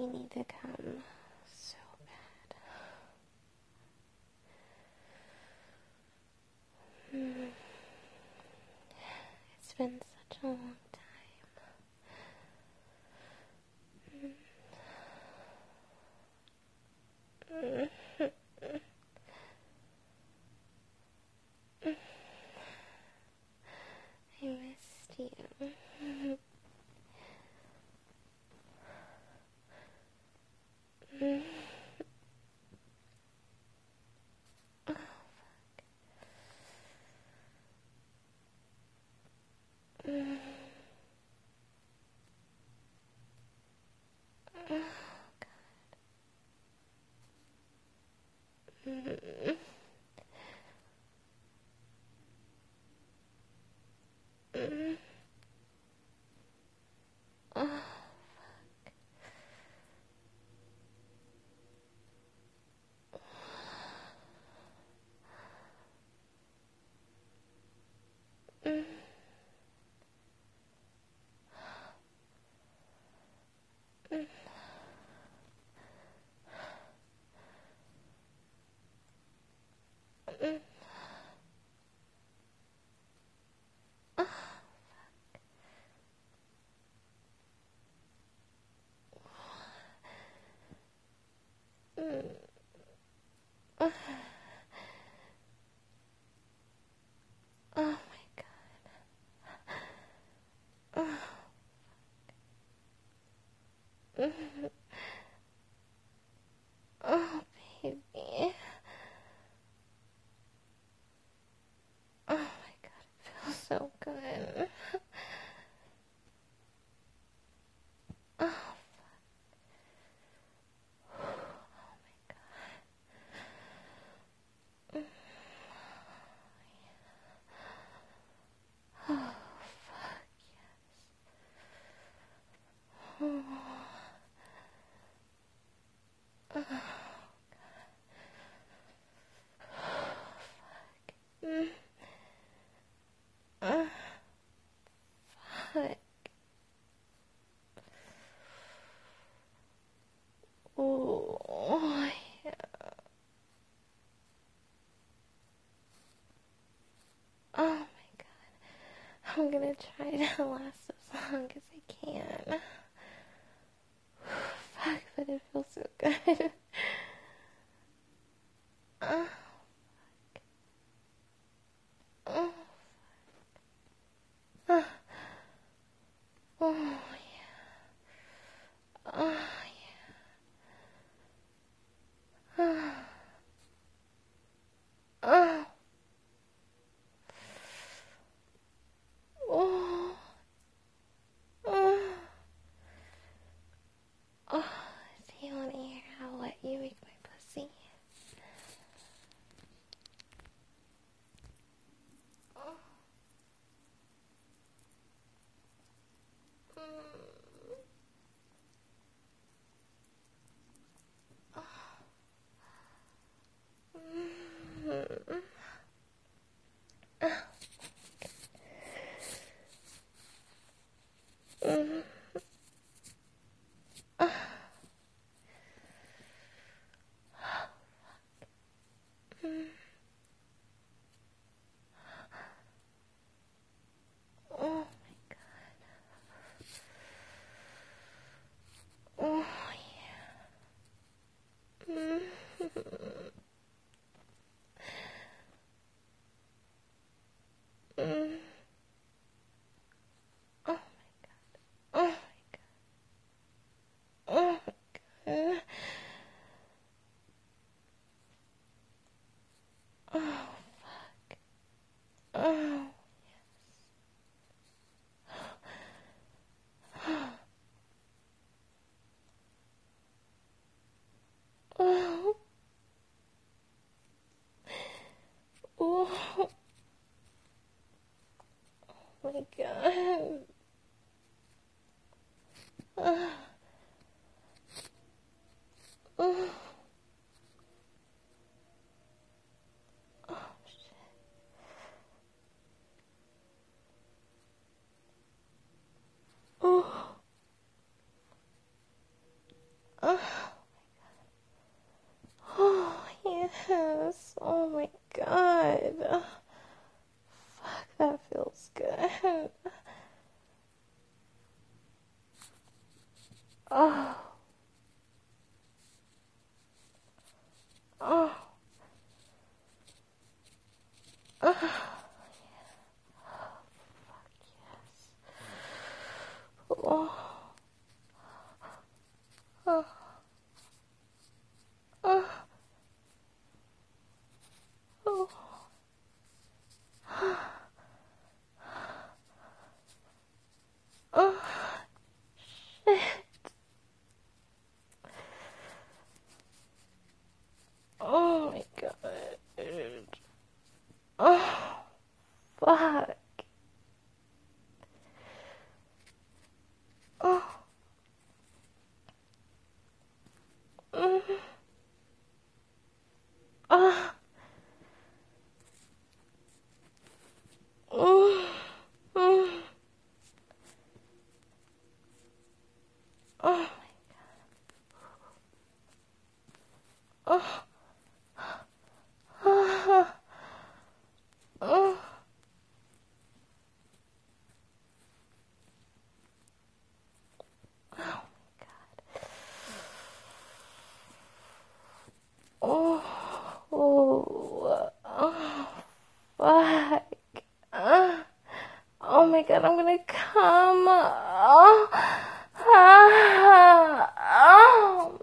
really need to come so bad. It's been such a long time. I missed you. Oh my god. Oh, baby. Oh my god, it feels so good. Oh, oh fuck, yes. Fuck. Oh, yeah. Oh my god. I'm gonna try to last as long as I can. Fuck, but it feels so good. Oh, oh, oh, oh yeah. Oh yeah. Oh, oh, oh, oh. Do you want to hear how wet you make my pussy? Oh. Oh my god. Oh yeah. Oh my god. Oh my god. Oh fuck. Oh. Oh. Oh. Oh my god. Oh. Oh. Oh shit. Oh. feels good. Oh. Oh. Oh. Fuck yes. Oh. Oh. Oh. Oh. Oh. Shit. Oh my god. Oh. Fuck. Oh. Mm. Oh. Mm. Mm. Oh. Oh. Oh. Oh. Oh, oh, oh, fuck. Oh my god, I'm gonna come. Oh, oh